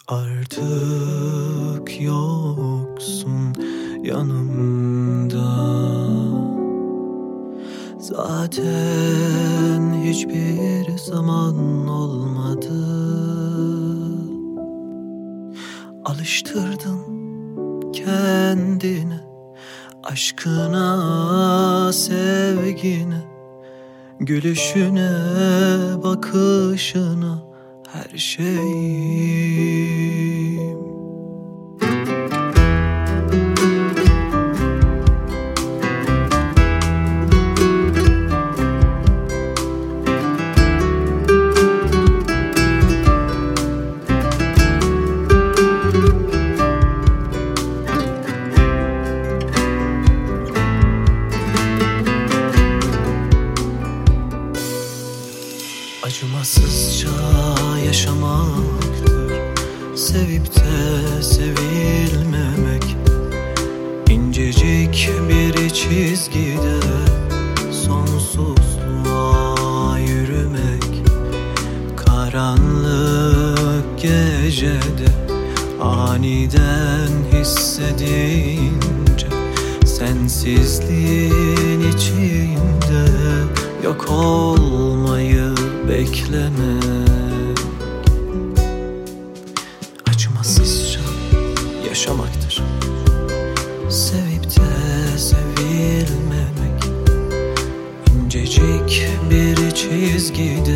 Artık yoksun yanımda. Zaten hiçbir zaman olmadı. Alıştırdın kendini aşkına, sevgine, gülüşüne, bakışına, her şeyim. Acımasızca yaşamaktır sevip de sevilmemek. İncecik bir çizgide sonsuzluğa yürümek. Karanlık gecede aniden hissedince sensizliğin içinde yok olmayı beklemek. Acımasızca yaşamaktır sevip de sevilmemek. İncecik bir çizgide